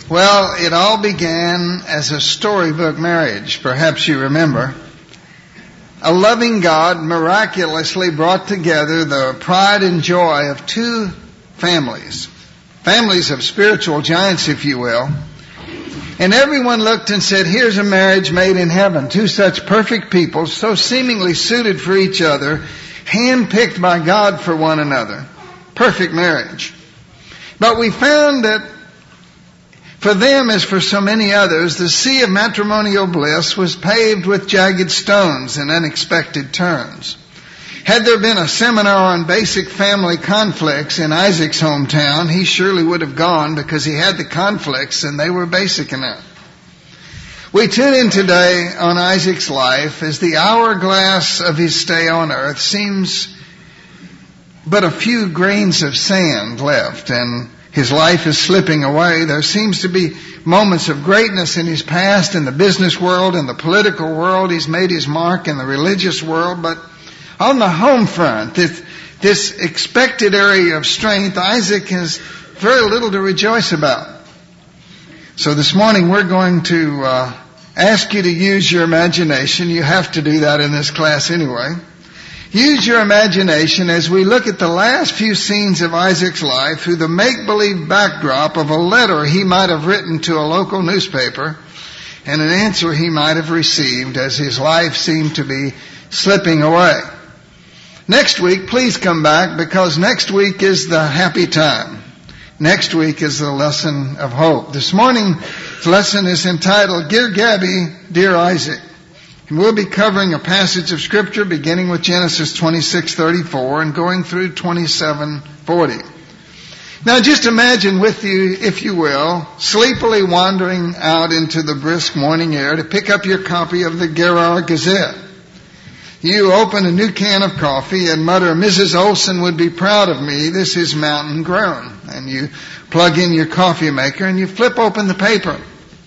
Well, it all began as a storybook marriage, perhaps you remember. A loving God miraculously brought together the pride and joy of two families of spiritual giants, if you will. And everyone looked and said, here's a marriage made in heaven. Two such perfect people, so seemingly suited for each other, handpicked by God for one another. Perfect marriage. But we found that for them, as for so many others, the sea of matrimonial bliss was paved with jagged stones and unexpected turns. Had there been a seminar on basic family conflicts in Isaac's hometown, he surely would have gone because he had the conflicts and they were basic enough. We tune in today on Isaac's life as the hourglass of his stay on earth seems but a few grains of sand left, and his life is slipping away. There seems to be moments of greatness in his past in the business world, in the political world. He's made his mark in the religious world. But on the home front, this expected area of strength, Isaac has very little to rejoice about. So this morning we're going to ask you to use your imagination. You have to do that in this class anyway. Use your imagination as we look at the last few scenes of Isaac's life through the make-believe backdrop of a letter he might have written to a local newspaper and an answer he might have received as his life seemed to be slipping away. Next week, please come back, because next week is the happy time. Next week is the lesson of hope. This morning's lesson is entitled, Dear Gabby, Dear Isaac. And we'll be covering a passage of Scripture beginning with Genesis 26:34 and going through 27:40. Now just imagine with you, if you will, sleepily wandering out into the brisk morning air to pick up your copy of the Gerar Gazette. You open a new can of coffee and mutter, Mrs. Olson would be proud of me, this is mountain grown. And you plug in your coffee maker and you flip open the paper.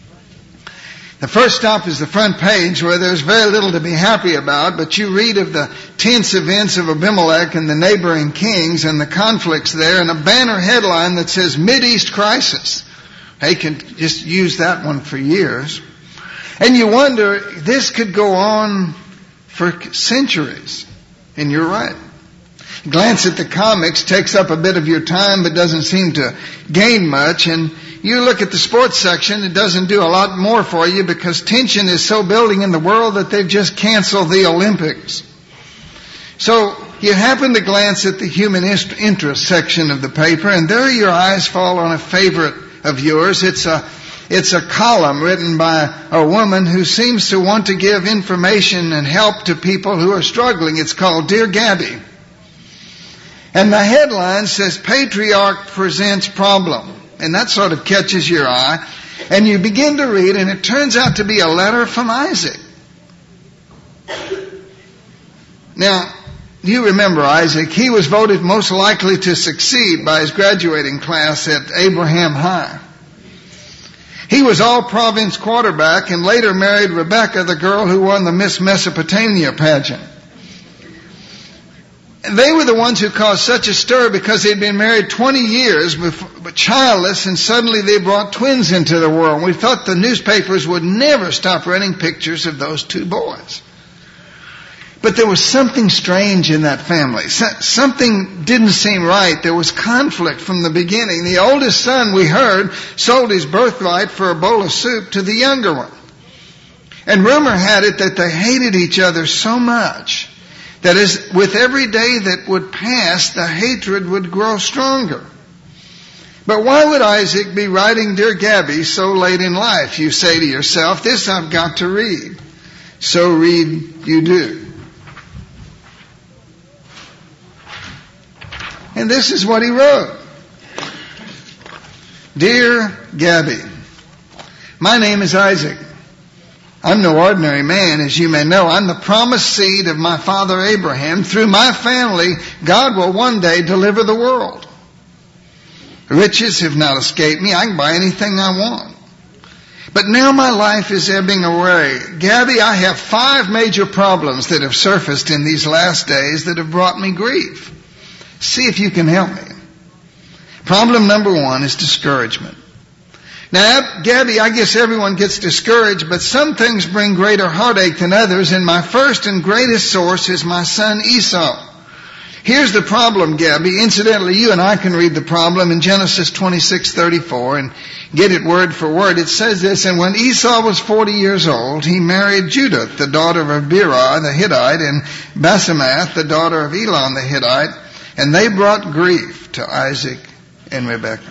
The first stop is the front page, where there's very little to be happy about, but you read of the tense events of Abimelech and the neighboring kings and the conflicts there, and a banner headline that says Mideast Crisis. They can just use that one for years. And you wonder, this could go on for centuries. And you're right. A glance at the comics takes up a bit of your time but doesn't seem to gain much, and you look at the sports section, it doesn't do a lot more for you because tension is so building in the world that they've just canceled the Olympics. So you happen to glance at the human interest section of the paper, and there your eyes fall on a favorite of yours. It's a column written by a woman who seems to want to give information and help to people who are struggling. It's called Dear Gabby. And the headline says, Patriarch Presents Problem. And that sort of catches your eye. And you begin to read, and it turns out to be a letter from Isaac. Now, you remember Isaac. He was voted most likely to succeed by his graduating class at Abraham High. He was all-province quarterback and later married Rebecca, the girl who won the Miss Mesopotamia pageant. They were the ones who caused such a stir because they'd been married 20 years, but childless, and suddenly they brought twins into the world. We thought the newspapers would never stop running pictures of those two boys. But there was something strange in that family. Something didn't seem right. There was conflict from the beginning. The oldest son, we heard, sold his birthright for a bowl of soup to the younger one. And rumor had it that they hated each other so much that as with every day that would pass, the hatred would grow stronger. But why would Isaac be writing Dear Gabby so late in life? You say to yourself, this I've got to read. So read you do. And this is what he wrote. Dear Gabby, my name is Isaac. I'm no ordinary man, as you may know. I'm the promised seed of my father Abraham. Through my family, God will one day deliver the world. Riches have not escaped me. I can buy anything I want. But now my life is ebbing away. Gabby, I have 5 major problems that have surfaced in these last days that have brought me grief. See if you can help me. Problem number 1 is discouragement. Now, Gabby, I guess everyone gets discouraged, but some things bring greater heartache than others, and my first and greatest source is my son Esau. Here's the problem, Gabby. Incidentally, you and I can read the problem in Genesis 26:34 and get it word for word. It says this, and when Esau was 40 years old, he married Judith, the daughter of Berah the Hittite, and Basemath, the daughter of Elon the Hittite, and they brought grief to Isaac and Rebekah.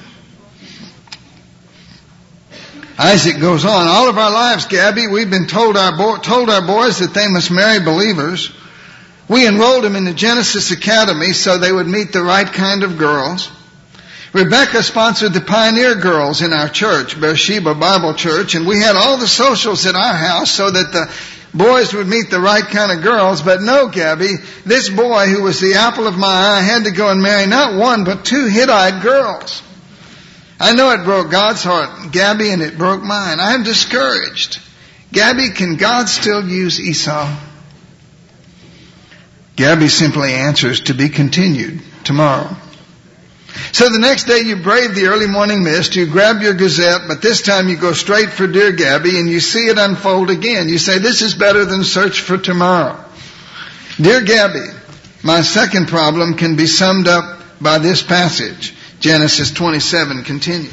Isaac goes on, all of our lives, Gabby, we've been told our boys that they must marry believers. We enrolled them in the Genesis Academy so they would meet the right kind of girls. Rebecca sponsored the pioneer girls in our church, Beersheba Bible Church, and we had all the socials at our house so that the boys would meet the right kind of girls. But no, Gabby, this boy who was the apple of my eye had to go and marry not one but 2 Hittite girls. I know it broke God's heart, Gabby, and it broke mine. I'm discouraged. Gabby, can God still use Esau? Gabby simply answers, to be continued tomorrow. So the next day you brave the early morning mist, you grab your Gazette, but this time you go straight for Dear Gabby and you see it unfold again. You say, this is better than Search for Tomorrow. Dear Gabby, my second problem can be summed up by this passage. Genesis 27 continues.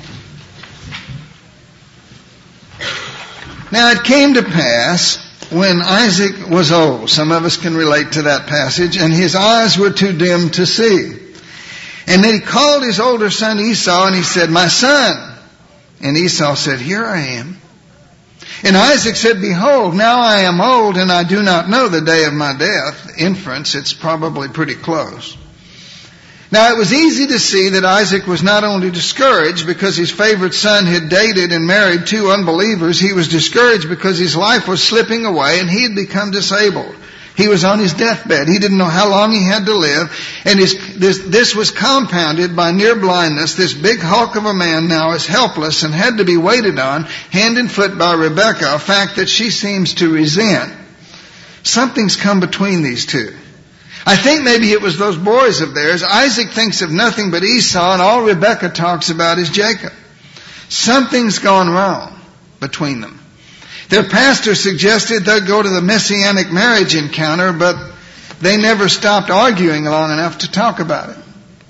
Now it came to pass when Isaac was old, some of us can relate to that passage, and his eyes were too dim to see. And then he called his older son Esau and he said, my son. And Esau said, here I am. And Isaac said, behold, now I am old and I do not know the day of my death. Inference, it's probably pretty close. Now it was easy to see that Isaac was not only discouraged because his favorite son had dated and married 2 unbelievers, he was discouraged because his life was slipping away and he had become disabled. He was on his deathbed. He didn't know how long he had to live. And this was compounded by near blindness. This big hulk of a man now is helpless and had to be waited on hand and foot by Rebekah, a fact that she seems to resent. Something's come between these two. I think maybe it was those boys of theirs. Isaac thinks of nothing but Esau, and all Rebekah talks about is Jacob. Something's gone wrong between them. Their pastor suggested they'd go to the Messianic marriage encounter, but they never stopped arguing long enough to talk about it.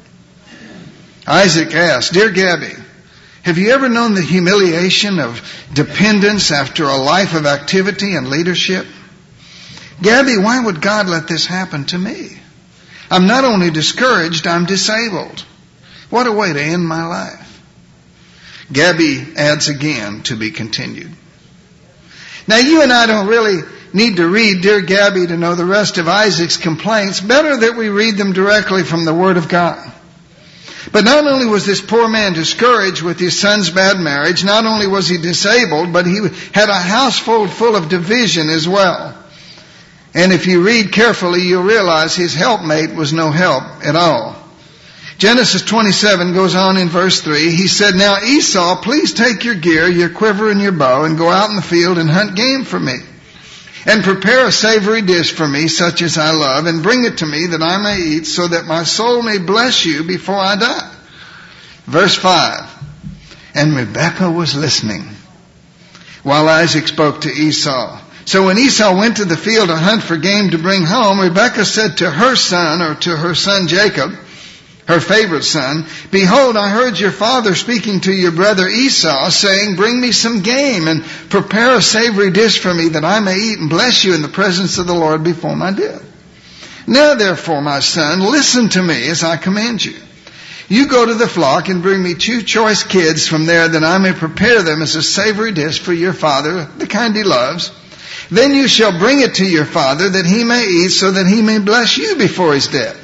Isaac asked, Dear Gabby, have you ever known the humiliation of dependence after a life of activity and leadership? Gabby, why would God let this happen to me? I'm not only discouraged, I'm disabled. What a way to end my life. Gabby adds again, to be continued. Now you and I don't really need to read Dear Gabby to know the rest of Isaac's complaints. Better that we read them directly from the Word of God. But not only was this poor man discouraged with his son's bad marriage, not only was he disabled, but he had a household full of division as well. And if you read carefully, you'll realize his helpmate was no help at all. Genesis 27 goes on in verse 3. He said, Now Esau, please take your gear, your quiver and your bow, and go out in the field and hunt game for me. And prepare a savory dish for me, such as I love, and bring it to me that I may eat, so that my soul may bless you before I die. Verse 5. And Rebekah was listening while Isaac spoke to Esau. So when Esau went to the field to hunt for game to bring home, Rebekah said to her son, or to her son Jacob, her favorite son, Behold, I heard your father speaking to your brother Esau, saying, Bring me some game and prepare a savory dish for me that I may eat and bless you in the presence of the Lord before my death. Now therefore, my son, listen to me as I command you. You go to the flock and bring me 2 choice kids from there that I may prepare them as a savory dish for your father, the kind he loves. Then you shall bring it to your father that he may eat, so that he may bless you before his death.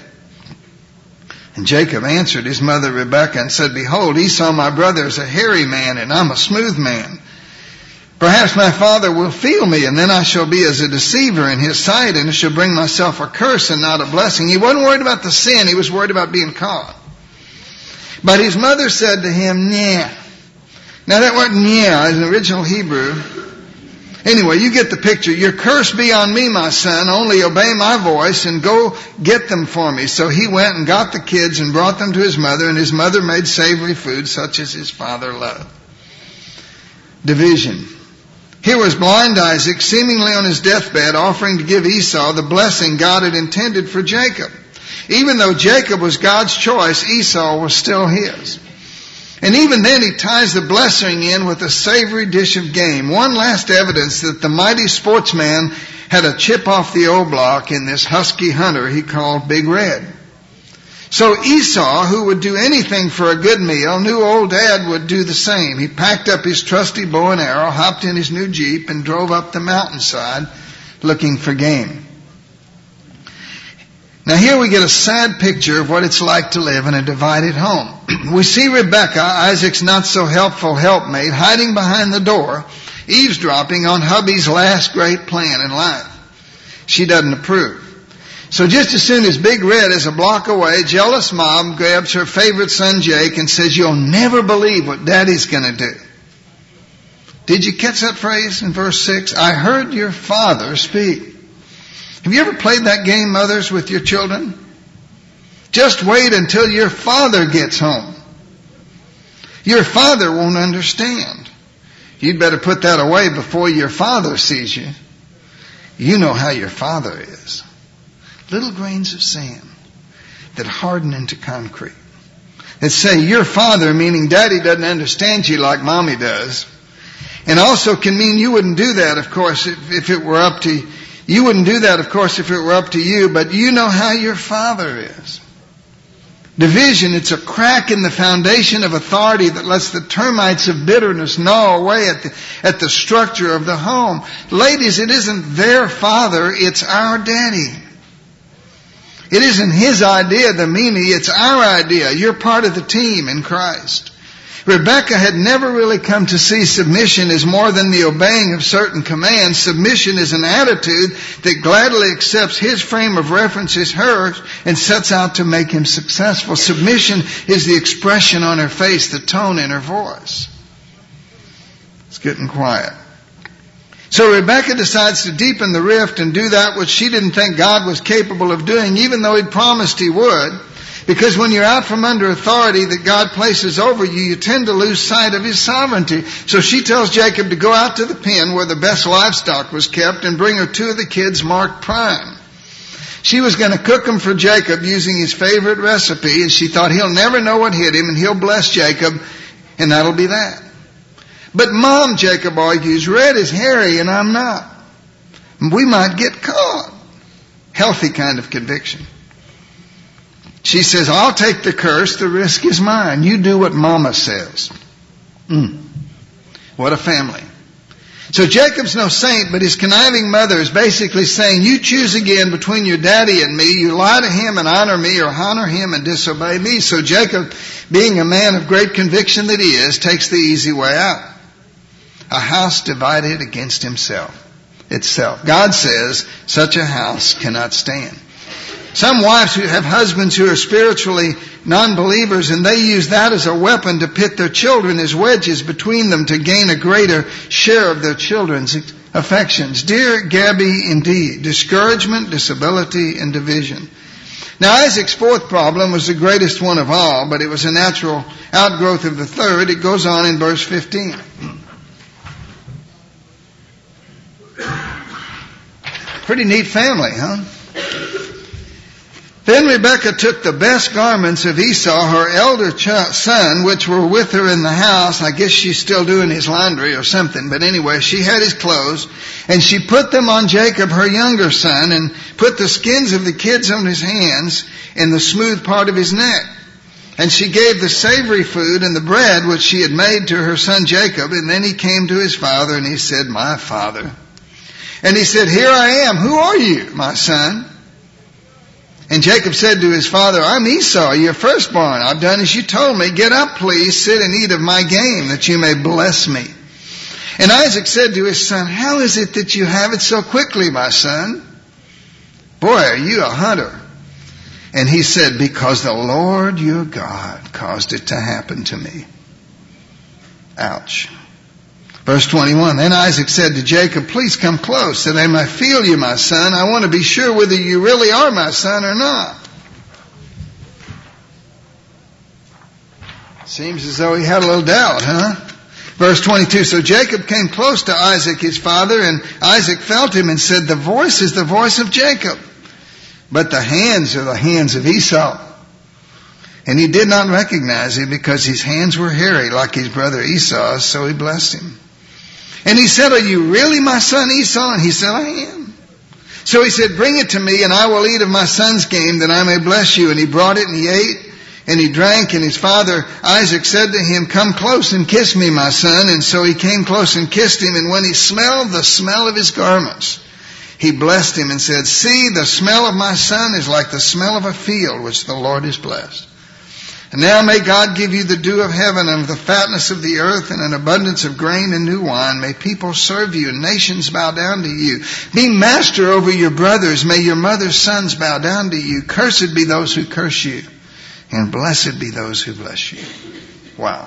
And Jacob answered his mother Rebekah and said, Behold, Esau my brother is a hairy man, and I'm a smooth man. Perhaps my father will feel me, and then I shall be as a deceiver in his sight, and shall bring myself a curse and not a blessing. He wasn't worried about the sin, he was worried about being caught. But his mother said to him, Nyeh. Now that word nyeh is an original Hebrew. Anyway, you get the picture. Your curse be on me, my son. Only obey my voice and go get them for me. So he went and got the kids and brought them to his mother, and his mother made savory food such as his father loved. Division. Here was blind Isaac, seemingly on his deathbed, offering to give Esau the blessing God had intended for Jacob. Even though Jacob was God's choice, Esau was still his. And even then he ties the blessing in with a savory dish of game. One last evidence that the mighty sportsman had a chip off the old block in this husky hunter he called Big Red. So Esau, who would do anything for a good meal, knew old Dad would do the same. He packed up his trusty bow and arrow, hopped in his new Jeep, and drove up the mountainside looking for game. Now here we get a sad picture of what it's like to live in a divided home. We see Rebekah, Isaac's not so helpful helpmate, hiding behind the door, eavesdropping on hubby's last great plan in life. She doesn't approve. So just as soon as Big Red is a block away, jealous mom grabs her favorite son Jake and says, "You'll never believe what Daddy's going to do." Did you catch that phrase in verse 6? I heard your father speak. Have you ever played that game, mothers, with your children? Just wait until your father gets home. Your father won't understand. You'd better put that away before your father sees you. You know how your father is. Little grains of sand that harden into concrete. That say your father, meaning Daddy, doesn't understand you like Mommy does. And also can mean you wouldn't do that, of course, if it were up to you wouldn't do that, of course, if it were up to you, but you know how your father is. Division, it's a crack in the foundation of authority that lets the termites of bitterness gnaw away at the structure of the home. Ladies, it isn't their father, it's our daddy. It isn't his idea, the meanie, it's our idea. You're part of the team in Christ. Rebekah had never really come to see submission as more than the obeying of certain commands. Submission is an attitude that gladly accepts his frame of reference as hers and sets out to make him successful. Submission is the expression on her face, the tone in her voice. It's getting quiet. So Rebekah decides to deepen the rift and do that which she didn't think God was capable of doing, even though he'd promised he would. Because when you're out from under authority that God places over you, you tend to lose sight of his sovereignty. So she tells Jacob to go out to the pen where the best livestock was kept and bring her 2 of the kids marked prime. She was going to cook them for Jacob using his favorite recipe, and she thought he'll never know what hit him and he'll bless Jacob, and that'll be that. But Mom, Jacob argues, Red is hairy and I'm not. We might get caught. Healthy kind of conviction. She says, I'll take the curse, the risk is mine. You do what Mama says. What a family. So Jacob's no saint, but his conniving mother is basically saying, you choose again between your daddy and me. You lie to him and honor me, or honor him and disobey me. So Jacob, being a man of great conviction that he is, takes the easy way out. A house divided against itself. God says such a house cannot stand. Some wives who have husbands who are spiritually non-believers, and they use that as a weapon to pit their children as wedges between them to gain a greater share of their children's affections. Dear Gabby, indeed, discouragement, disability, and division. Now Isaac's 4th problem was the greatest one of all, but it was a natural outgrowth of the 3rd. It goes on in verse 15. Pretty neat family, huh? Then Rebekah took the best garments of Esau, her elder son, which were with her in the house. I guess she's still doing his laundry or something. But anyway, she had his clothes. And she put them on Jacob, her younger son, and put the skins of the kids on his hands and the smooth part of his neck. And she gave the savory food and the bread which she had made to her son Jacob. And then he came to his father and he said, my father. And he said, here I am. Who are you, my son? And Jacob said to his father, I'm Esau, your firstborn. I've done as you told me. Get up, please. Sit and eat of my game, that you may bless me. And Isaac said to his son, how is it that you have it so quickly, my son? Boy, are you a hunter. And he said, because the Lord your God caused it to happen to me. Ouch. Verse 21, then Isaac said to Jacob, please come close that I may feel you, my son. I want to be sure whether you really are my son or not. Seems as though he had a little doubt, huh? Verse 22, so Jacob came close to Isaac his father, and Isaac felt him and said, the voice is the voice of Jacob, but the hands are the hands of Esau. And he did not recognize him because his hands were hairy like his brother Esau's, so he blessed him. And he said, are you really my son Esau? And he said, I am. So he said, bring it to me, and I will eat of my son's game, that I may bless you. And he brought it, and he ate, and he drank, and his father Isaac said to him, come close and kiss me, my son. And so he came close and kissed him, and when he smelled the smell of his garments, he blessed him and said, see, the smell of my son is like the smell of a field which the Lord has blessed. And now may God give you the dew of heaven and of the fatness of the earth and an abundance of grain and new wine. May people serve you and nations bow down to you. Be master over your brothers. May your mother's sons bow down to you. Cursed be those who curse you, and blessed be those who bless you. Wow.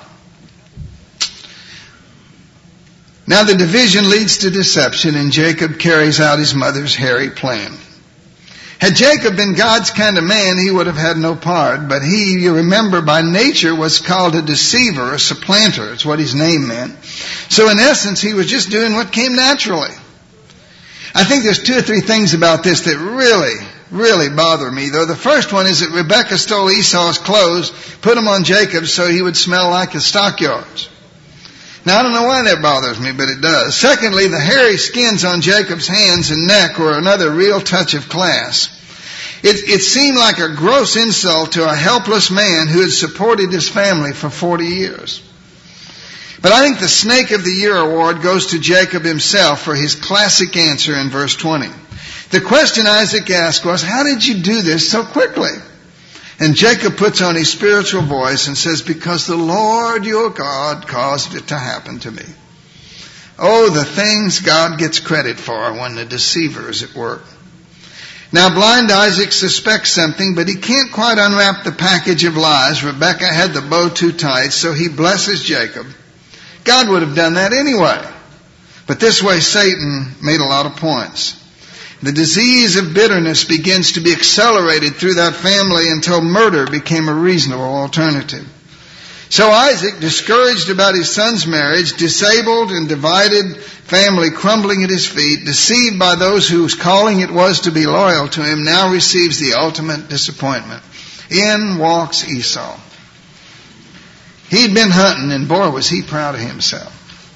Now the division leads to deception, and Jacob carries out his mother's hairy plan. Had Jacob been God's kind of man, he would have had no part. But he, you remember, by nature was called a deceiver, a supplanter. It's what his name meant. So in essence, he was just doing what came naturally. I think there's 2 or 3 things about this that really bother me, though. The first one is that Rebekah stole Esau's clothes, put them on Jacob so he would smell like his stockyards. Now, I don't know why that bothers me, but it does. Secondly, the hairy skins on Jacob's hands and neck were another real touch of class. It seemed like a gross insult to a helpless man who had supported his family for 40 years. But I think the Snake of the Year award goes to Jacob himself for his classic answer in verse 20. The question Isaac asked was, how did you do this so quickly? And Jacob puts on his spiritual voice and says, because the Lord your God caused it to happen to me. Oh, the things God gets credit for when the deceiver is at work. Now blind Isaac suspects something, but he can't quite unwrap the package of lies. Rebekah had the bow too tight, so he blesses Jacob. God would have done that anyway. But this way Satan made a lot of points. The disease of bitterness begins to be accelerated through that family until murder became a reasonable alternative. So Isaac, discouraged about his son's marriage, disabled and divided family crumbling at his feet, deceived by those whose calling it was to be loyal to him, now receives the ultimate disappointment. In walks Esau. He'd been hunting, and boy, was he proud of himself.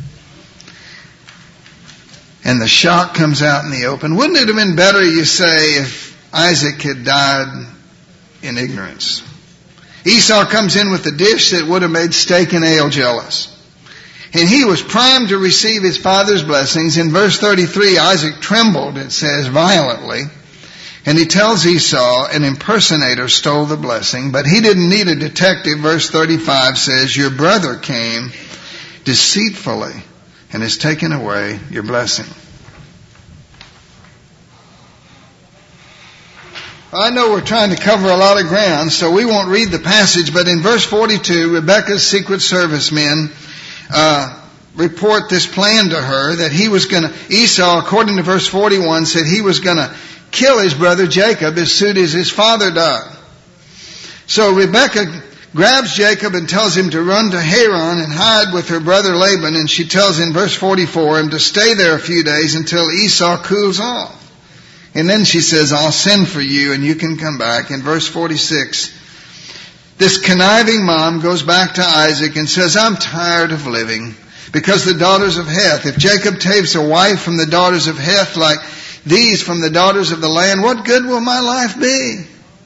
And the shock comes out in the open. Wouldn't it have been better, you say, if Isaac had died in ignorance? Esau comes in with a dish that would have made steak and ale jealous. And he was primed to receive his father's blessings. In verse 33, Isaac trembled, it says, violently. And he tells Esau an impersonator stole the blessing. But he didn't need a detective. Verse 35 says, your brother came deceitfully and has taken away your blessing. I know we're trying to cover a lot of ground, so we won't read the passage, but in verse 42, Rebekah's Secret Service men report this plan to her that he was going to, Esau, according to verse 41, said he was going to kill his brother Jacob as soon as his father died. So Rebekah grabs Jacob and tells him to run to Haran and hide with her brother Laban, and she tells in verse 44 him to stay there a few days until Esau cools off. And then she says, I'll send for you and you can come back. In verse 46, this conniving mom goes back to Isaac and says, I'm tired of living because the daughters of Heth, if Jacob takes a wife from the daughters of Heth like these from the daughters of the land, what good will my life be?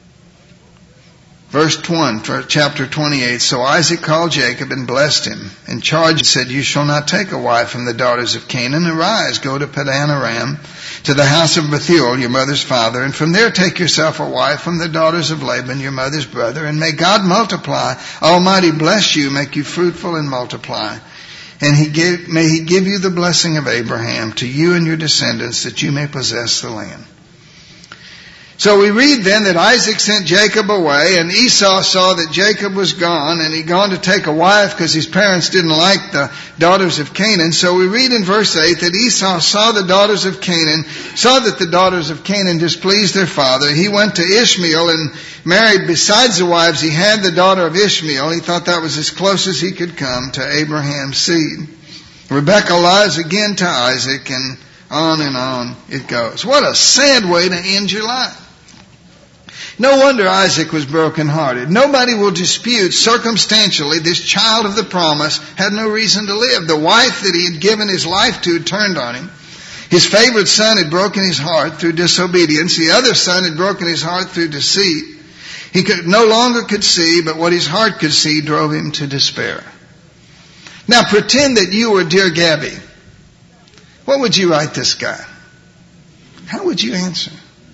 Verse 1, chapter 28, so Isaac called Jacob and blessed him and charged and said, you shall not take a wife from the daughters of Canaan. Arise, go to Padan Aram, to the house of Bethuel, your mother's father, and from there take yourself a wife from the daughters of Laban, your mother's brother, and may God multiply, Almighty bless you, make you fruitful and multiply. And may he give you the blessing of Abraham to you and your descendants that you may possess the land. So we read then that Isaac sent Jacob away, and Esau saw that Jacob was gone, and he'd gone to take a wife because his parents didn't like the daughters of Canaan. So we read in verse 8 that Esau saw that the daughters of Canaan displeased their father. He went to Ishmael and married, besides the wives he had, the daughter of Ishmael. He thought that was as close as he could come to Abraham's seed. Rebekah lies again to Isaac, and on it goes. What a sad way to end your life. No wonder Isaac was brokenhearted. Nobody will dispute circumstantially this child of the promise had no reason to live. The wife that he had given his life to had turned on him. His favorite son had broken his heart through disobedience. The other son had broken his heart through deceit. He no longer could see, but what his heart could see drove him to despair. Now pretend that you were dear Gabby. What would you write this guy? How would you answer?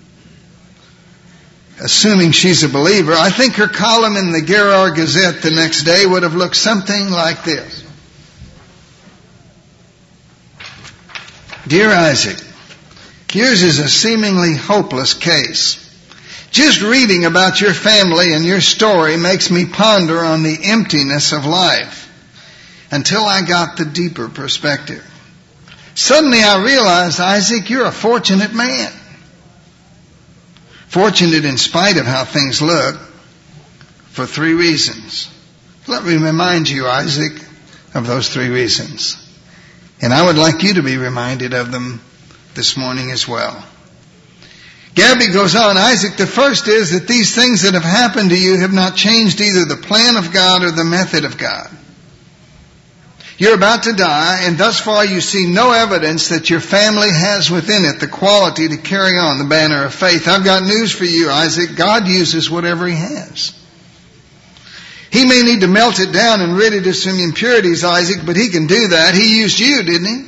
Assuming she's a believer, I think her column in the Gerar Gazette the next day would have looked something like this. Dear Isaac, yours is a seemingly hopeless case. Just reading about your family and your story makes me ponder on the emptiness of life until I got the deeper perspective. Suddenly I realized, Isaac, you're a fortunate man. Fortunate in spite of how things look, for 3 reasons. Let me remind you, Isaac, of those 3 reasons. And I would like you to be reminded of them this morning as well. Gabby goes on, Isaac, the first is that these things that have happened to you have not changed either the plan of God or the method of God. You're about to die, and thus far you see no evidence that your family has within it the quality to carry on the banner of faith. I've got news for you, Isaac. God uses whatever He has. He may need to melt it down and rid it of some impurities, Isaac, but He can do that. He used you, didn't He?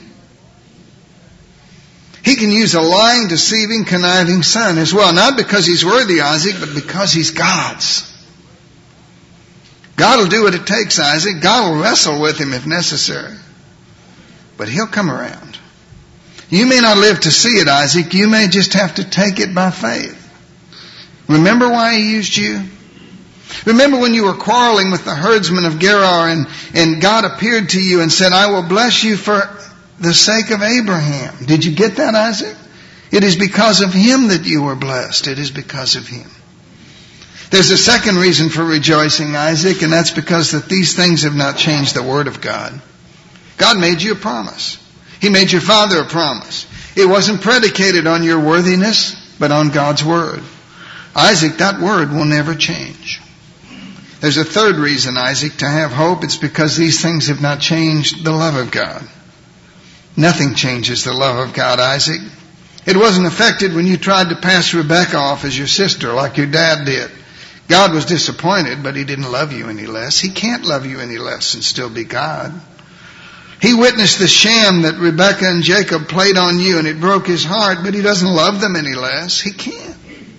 He can use a lying, deceiving, conniving son as well. Not because he's worthy, Isaac, but because he's God's. God will do what it takes, Isaac. God will wrestle with him if necessary. But He'll come around. You may not live to see it, Isaac. You may just have to take it by faith. Remember why He used you? Remember when you were quarreling with the herdsman of Gerar and God appeared to you and said, I will bless you for the sake of Abraham. Did you get that, Isaac? It is because of him that you were blessed. It is because of him. There's a second reason for rejoicing, Isaac, and that's because that these things have not changed the Word of God. God made you a promise. He made your father a promise. It wasn't predicated on your worthiness, but on God's Word. Isaac, that Word will never change. There's a third reason, Isaac, to have hope. It's because these things have not changed the love of God. Nothing changes the love of God, Isaac. It wasn't affected when you tried to pass Rebekah off as your sister like your dad did. God was disappointed, but He didn't love you any less. He can't love you any less and still be God. He witnessed the sham that Rebekah and Jacob played on you, and it broke His heart, but He doesn't love them any less. He can't.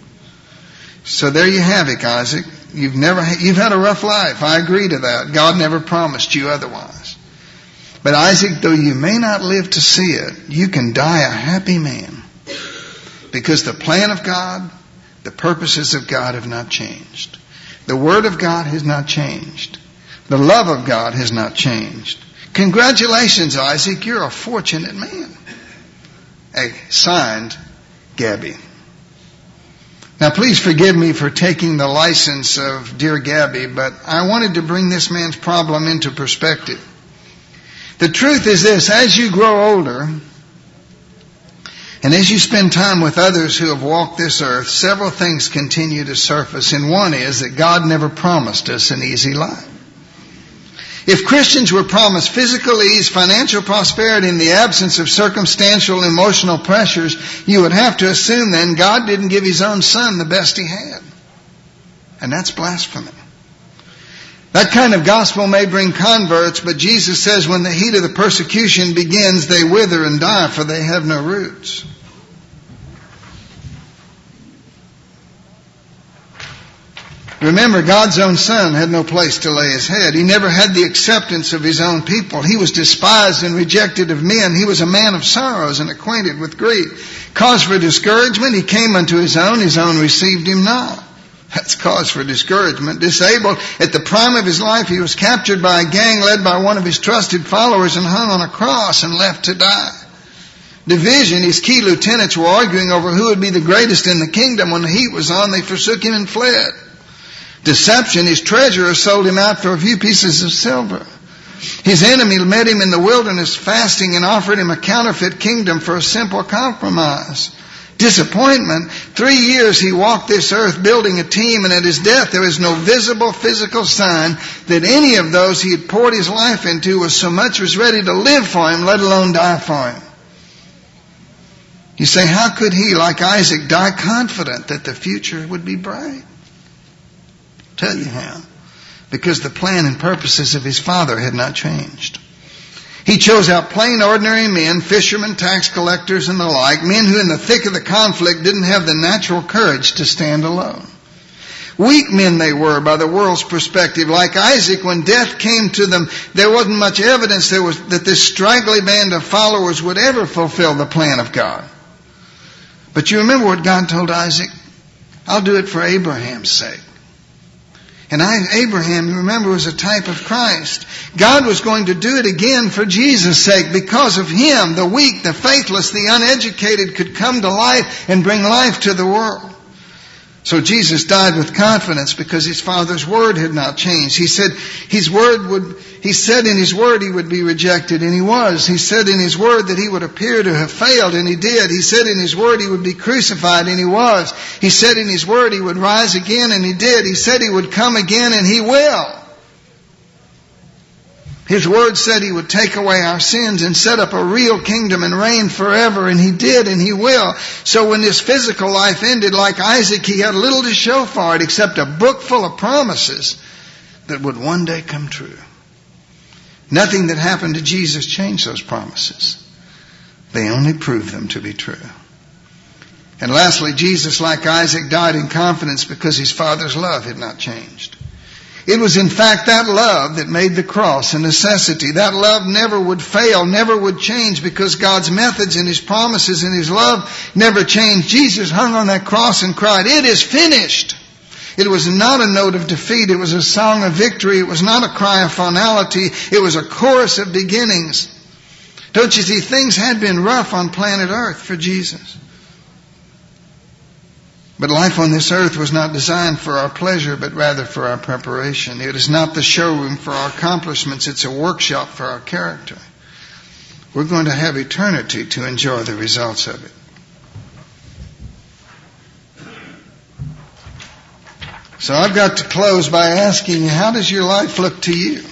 So there you have it, Isaac. You've had a rough life. I agree to that. God never promised you otherwise. But Isaac, though you may not live to see it, you can die a happy man. Because the plan of God, the purposes of God have not changed. The Word of God has not changed. The love of God has not changed. Congratulations, Isaac. You're a fortunate man. Signed, Gabby. Now please forgive me for taking the license of Dear Gabby, but I wanted to bring this man's problem into perspective. The truth is this, as you grow older, and as you spend time with others who have walked this earth, several things continue to surface, and one is that God never promised us an easy life. If Christians were promised physical ease, financial prosperity in the absence of circumstantial emotional pressures, you would have to assume then God didn't give His own Son the best He had. And that's blasphemy. That kind of gospel may bring converts, but Jesus says when the heat of the persecution begins, they wither and die, for they have no roots. Remember, God's own Son had no place to lay His head. He never had the acceptance of His own people. He was despised and rejected of men. He was a man of sorrows and acquainted with grief. Cause for discouragement, he came unto his own received him not. That's cause for discouragement. Disabled, at the prime of his life, he was captured by a gang led by one of his trusted followers and hung on a cross and left to die. Division, his key lieutenants were arguing over who would be the greatest in the kingdom. When the heat was on, they forsook him and fled. Deception, his treasurer sold him out for a few pieces of silver. His enemy met him in the wilderness fasting and offered him a counterfeit kingdom for a simple compromise. Disappointment, 3 years he walked this earth building a team, and at his death there was no visible physical sign that any of those he had poured his life into was so much as ready to live for him, let alone die for him. You say, how could he, like Isaac, die confident that the future would be bright? I'll tell you how. Because the plan and purposes of his father had not changed. He chose out plain, ordinary men, fishermen, tax collectors, and the like, men who in the thick of the conflict didn't have the natural courage to stand alone. Weak men they were by the world's perspective. Like Isaac, when death came to them, there wasn't much evidence that this straggly band of followers would ever fulfill the plan of God. But you remember what God told Isaac? I'll do it for Abraham's sake. And Abraham, you remember, was a type of Christ. God was going to do it again for Jesus' sake. Because of him, the weak, the faithless, the uneducated could come to life and bring life to the world. So Jesus died with confidence because his Father's word had not changed. He said in his word he would be rejected, and he was. He said in his word that he would appear to have failed, and he did. He said in his word he would be crucified, and he was. He said in his word he would rise again, and he did. He said he would come again, and he will. His word said he would take away our sins and set up a real kingdom and reign forever, and he did, and he will. So when this physical life ended, like Isaac, he had little to show for it except a book full of promises that would one day come true. Nothing that happened to Jesus changed those promises. They only proved them to be true. And lastly, Jesus, like Isaac, died in confidence because his Father's love had not changed. It was in fact that love that made the cross a necessity. That love never would fail, never would change, because God's methods and his promises and his love never changed. Jesus hung on that cross and cried, "It is finished." It was not a note of defeat. It was a song of victory. It was not a cry of finality. It was a chorus of beginnings. Don't you see, things had been rough on planet Earth for Jesus. But life on this earth was not designed for our pleasure, but rather for our preparation. It is not the showroom for our accomplishments. It's a workshop for our character. We're going to have eternity to enjoy the results of it. So I've got to close by asking you, how does your life look to you?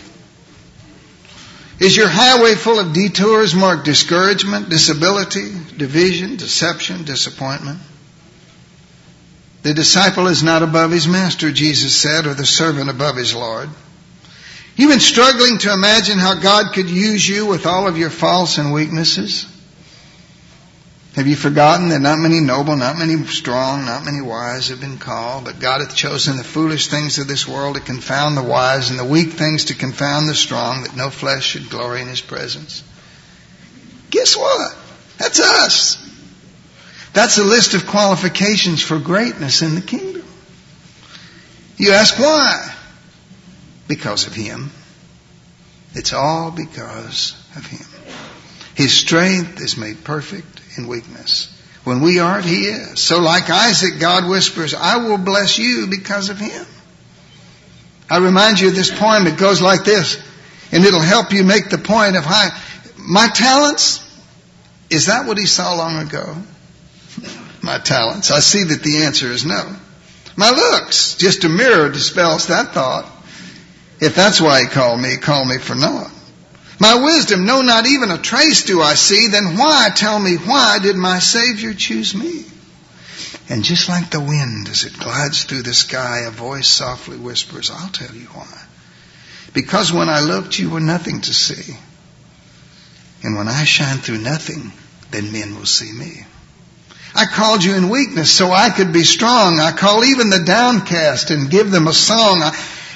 Is your highway full of detours marked discouragement, disability, division, deception, disappointment? The disciple is not above his master, Jesus said, or the servant above his Lord. You've been struggling to imagine how God could use you with all of your faults and weaknesses? Have you forgotten that not many noble, not many strong, not many wise have been called, but God hath chosen the foolish things of this world to confound the wise, and the weak things to confound the strong, that no flesh should glory in his presence? Guess what? That's us. That's a list of qualifications for greatness in the kingdom. You ask why? Because of him. It's all because of him. His strength is made perfect in weakness. When we aren't, he is. So like Isaac, God whispers, I will bless you because of him. I remind you of this poem. It goes like this, and it'll help you make the point of my talents. Is that what he saw long ago? My talents. I see that the answer is no. My looks, just a mirror dispels that thought. If that's why he called me for naught. My wisdom, no, not even a trace do I see. Then why, tell me, why did my Savior choose me? And just like the wind as it glides through the sky, a voice softly whispers, I'll tell you why. Because when I looked, you were nothing to see. And when I shine through nothing, then men will see me. I called you in weakness so I could be strong. I call even the downcast and give them a song.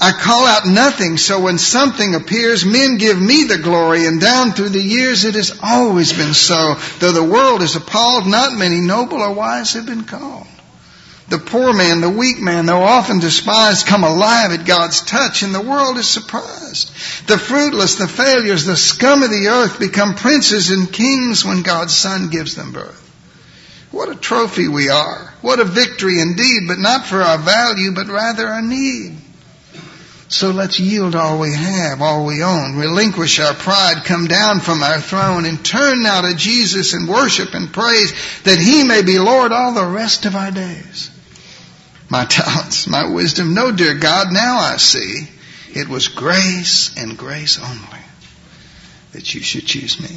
I call out nothing, so when something appears, men give me the glory, and down through the years it has always been so. Though the world is appalled, not many noble or wise have been called. The poor man, the weak man, though often despised, come alive at God's touch, and the world is surprised. The fruitless, the failures, the scum of the earth become princes and kings when God's Son gives them birth. What a trophy we are. What a victory indeed, but not for our value, but rather our need. So let's yield all we have, all we own, relinquish our pride, come down from our throne, and turn now to Jesus and worship and praise that He may be Lord all the rest of our days. My talents, my wisdom, no, dear God, now I see it was grace and grace only that you should choose me.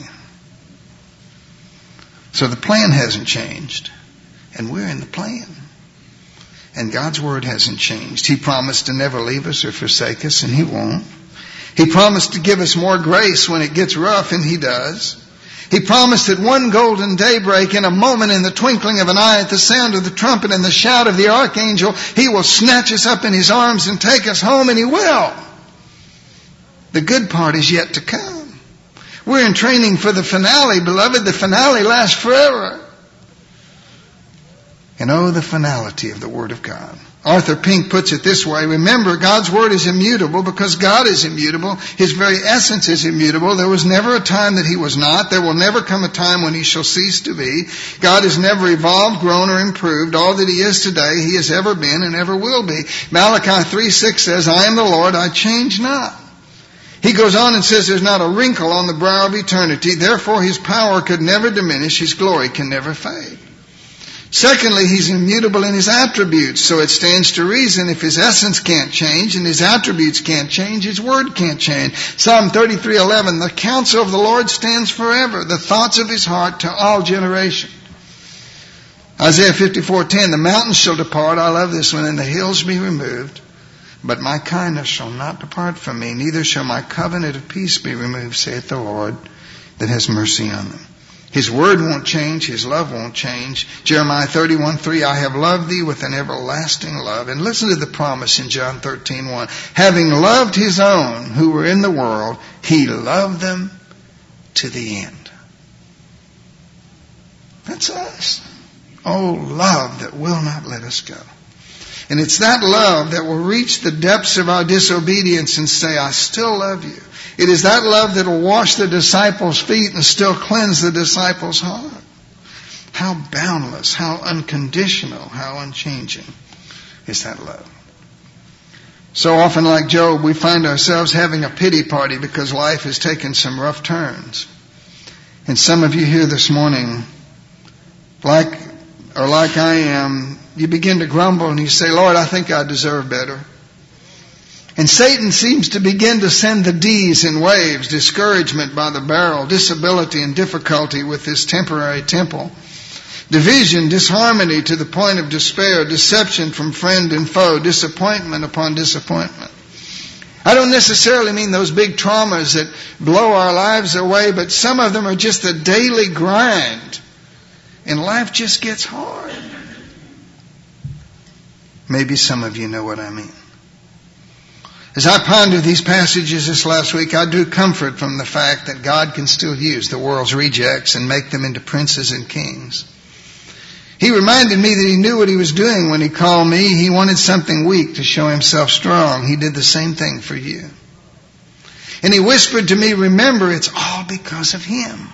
So the plan hasn't changed, and we're in the plan. And God's word hasn't changed. He promised to never leave us or forsake us, and He won't. He promised to give us more grace when it gets rough, and He does. He promised that one golden daybreak, in a moment, in the twinkling of an eye, at the sound of the trumpet and the shout of the archangel, He will snatch us up in His arms and take us home, and He will. The good part is yet to come. We're in training for the finale, beloved. The finale lasts forever. And oh, the finality of the Word of God. Arthur Pink puts it this way: remember, God's Word is immutable because God is immutable. His very essence is immutable. There was never a time that He was not. There will never come a time when He shall cease to be. God has never evolved, grown, or improved. All that He is today, He has ever been and ever will be. Malachi 3:6 says, I am the Lord, I change not. He goes on and says there's not a wrinkle on the brow of eternity. Therefore, His power could never diminish. His glory can never fade. Secondly, He's immutable in His attributes, so it stands to reason if His essence can't change and His attributes can't change, His word can't change. Psalm 33:11, the counsel of the Lord stands forever, the thoughts of His heart to all generations. Isaiah 54:10, the mountains shall depart, I love this one, and the hills be removed, but my kindness shall not depart from me, neither shall my covenant of peace be removed, saith the Lord that has mercy on them. His word won't change. His love won't change. Jeremiah 31:3, I have loved thee with an everlasting love. And listen to the promise in John 13:1. Having loved His own who were in the world, He loved them to the end. That's us. Oh, love that will not let us go. And it's that love that will reach the depths of our disobedience and say, I still love you. It is that love that will wash the disciples' feet and still cleanse the disciples' heart. How boundless, how unconditional, how unchanging is that love. So often, like Job, we find ourselves having a pity party because life has taken some rough turns. And some of you here this morning, like I am, you begin to grumble and you say, Lord, I think I deserve better. And Satan seems to begin to send the D's in waves, discouragement by the barrel, disability and difficulty with this temporary temple, division, disharmony to the point of despair, deception from friend and foe, disappointment upon disappointment. I don't necessarily mean those big traumas that blow our lives away, but some of them are just the daily grind. And life just gets hard. Maybe some of you know what I mean. As I pondered these passages this last week, I drew comfort from the fact that God can still use the world's rejects and make them into princes and kings. He reminded me that He knew what He was doing when He called me. He wanted something weak to show Himself strong. He did the same thing for you. And He whispered to me, remember, it's all because of Him.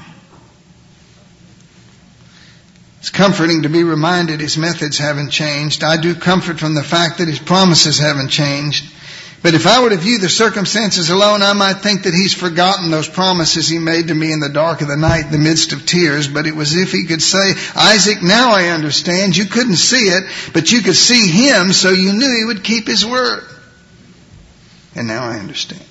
It's comforting to be reminded His methods haven't changed. I drew comfort from the fact that His promises haven't changed. But if I were to view the circumstances alone, I might think that He's forgotten those promises He made to me in the dark of the night, in the midst of tears. But it was as if He could say, Isaac, now I understand. You couldn't see it, but you could see Him, so you knew He would keep His word. And now I understand.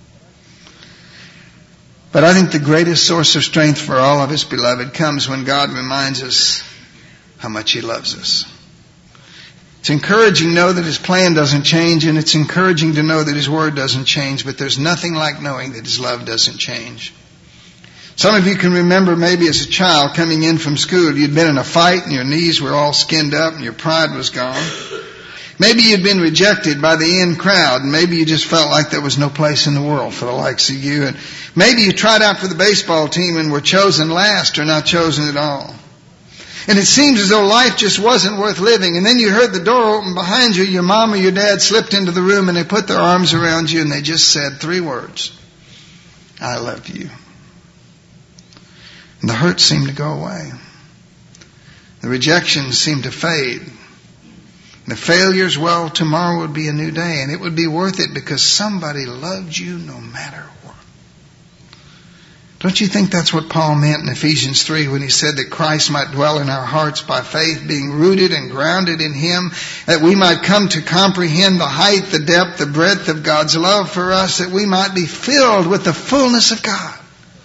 But I think the greatest source of strength for all of us, beloved, comes when God reminds us how much He loves us. It's encouraging to know that His plan doesn't change, and it's encouraging to know that His word doesn't change, but there's nothing like knowing that His love doesn't change. Some of you can remember maybe as a child coming in from school, you'd been in a fight and your knees were all skinned up and your pride was gone. Maybe you'd been rejected by the in crowd, and maybe you just felt like there was no place in the world for the likes of you. And maybe you tried out for the baseball team and were chosen last or not chosen at all. And it seems as though life just wasn't worth living. And then you heard the door open behind you. Your mom or your dad slipped into the room and they put their arms around you and they just said 3 words. I love you. And the hurt seemed to go away. The rejections seemed to fade. The failures, well, tomorrow would be a new day, and it would be worth it because somebody loved you no matter what. Don't you think that's what Paul meant in Ephesians 3 when he said that Christ might dwell in our hearts by faith, being rooted and grounded in Him, that we might come to comprehend the height, the depth, the breadth of God's love for us, that we might be filled with the fullness of God.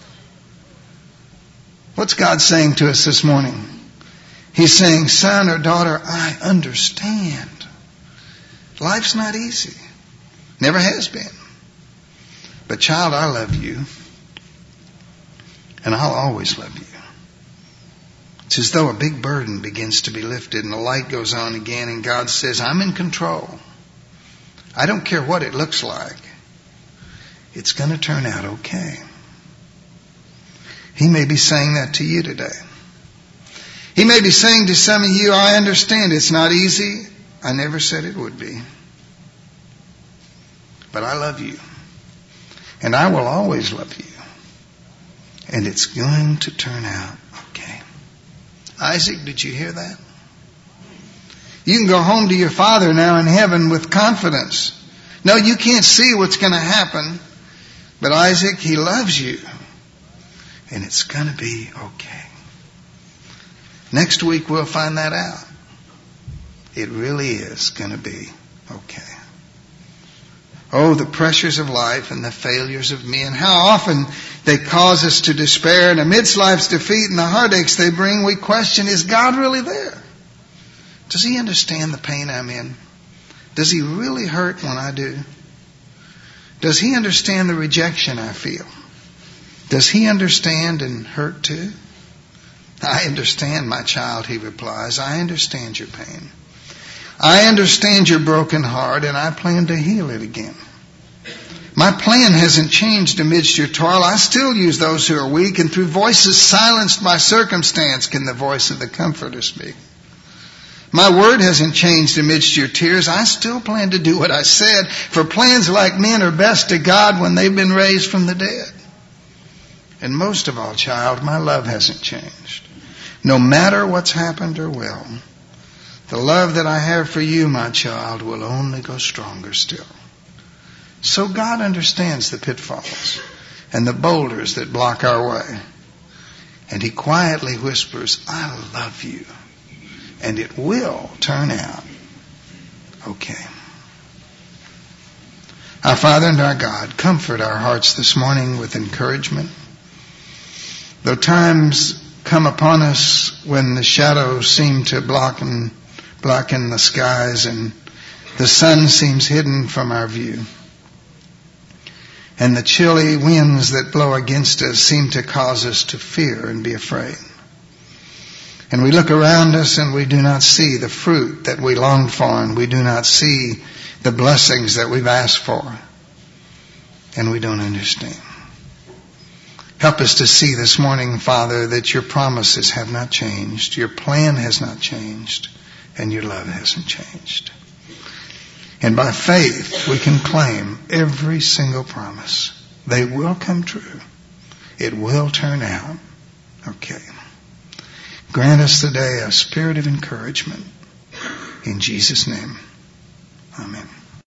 What's God saying to us this morning? He's saying, son or daughter, I understand. Life's not easy. Never has been. But child, I love you. And I'll always love you. It's as though a big burden begins to be lifted and the light goes on again and God says, I'm in control. I don't care what it looks like. It's going to turn out okay. He may be saying that to you today. He may be saying to some of you, I understand it's not easy. I never said it would be. But I love you. And I will always love you. And it's going to turn out okay. Isaac, did you hear that? You can go home to your father now in heaven with confidence. No, you can't see what's going to happen. But Isaac, he loves you. And it's going to be okay. Next week we'll find that out. It really is going to be okay. Oh, the pressures of life and the failures of men. How often they cause us to despair. And amidst life's defeat and the heartaches they bring, we question, is God really there? Does He understand the pain I'm in? Does He really hurt when I do? Does He understand the rejection I feel? Does He understand and hurt too? I understand, my child, he replies. I understand your pain. I understand your broken heart, and I plan to heal it again. My plan hasn't changed amidst your toil. I still use those who are weak, and through voices silenced by circumstance can the voice of the Comforter speak. My word hasn't changed amidst your tears. I still plan to do what I said, for plans like men are best to God when they've been raised from the dead. And most of all, child, my love hasn't changed. No matter what's happened or will, the love that I have for you, my child, will only go stronger still. So God understands the pitfalls and the boulders that block our way. And He quietly whispers, I love you. And it will turn out okay. Our Father and our God, comfort our hearts this morning with encouragement. Though times come upon us when the shadows seem to blacken the skies and the sun seems hidden from our view, and the chilly winds that blow against us seem to cause us to fear and be afraid. And we look around us and we do not see the fruit that we longed for, and we do not see the blessings that we've asked for, and we don't understand. Help us to see this morning, Father, that your promises have not changed, your plan has not changed, and your love hasn't changed. And by faith, we can claim every single promise. They will come true. It will turn out okay. Grant us today a spirit of encouragement. In Jesus' name, amen.